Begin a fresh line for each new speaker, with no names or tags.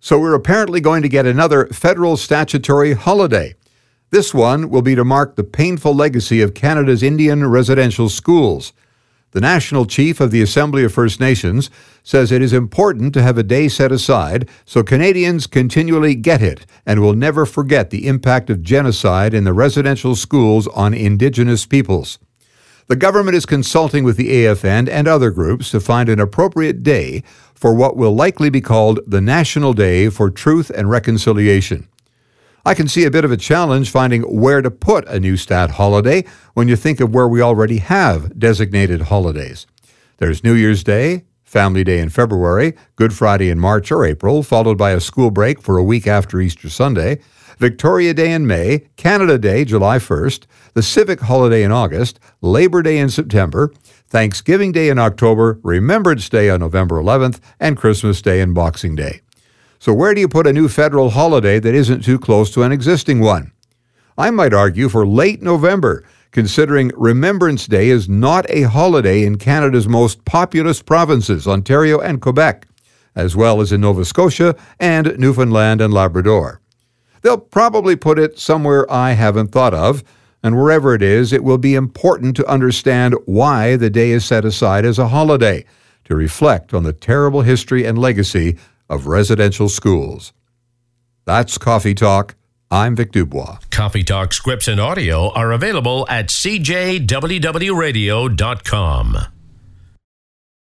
So we're apparently going to get another federal statutory holiday. This one will be to mark the painful legacy of Canada's Indian residential schools. The National Chief of the Assembly of First Nations says it is important to have a day set aside so Canadians continually get it and will never forget the impact of genocide in the residential schools on Indigenous peoples. The government is consulting with the AFN and other groups to find an appropriate day for what will likely be called the National Day for Truth and Reconciliation. I can see a bit of a challenge finding where to put a new stat holiday when you think of where we already have designated holidays. There's New Year's Day, Family Day in February, Good Friday in March or April, followed by a school break for a week after Easter Sunday, Victoria Day in May, Canada Day July 1st, the Civic Holiday in August, Labor Day in September, Thanksgiving Day in October, Remembrance Day on November 11th, and Christmas Day and Boxing Day. So where do you put a new federal holiday that isn't too close to an existing one? I might argue for late November, considering Remembrance Day is not a holiday in Canada's most populous provinces, Ontario and Quebec, as well as in Nova Scotia and Newfoundland and Labrador. They'll probably put it somewhere I haven't thought of, and wherever it is, it will be important to understand why the day is set aside as a holiday, to reflect on the terrible history and legacy of residential schools. That's Coffee Talk. I'm Vic Dubois.
Coffee Talk scripts and audio are available at cjwwradio.com.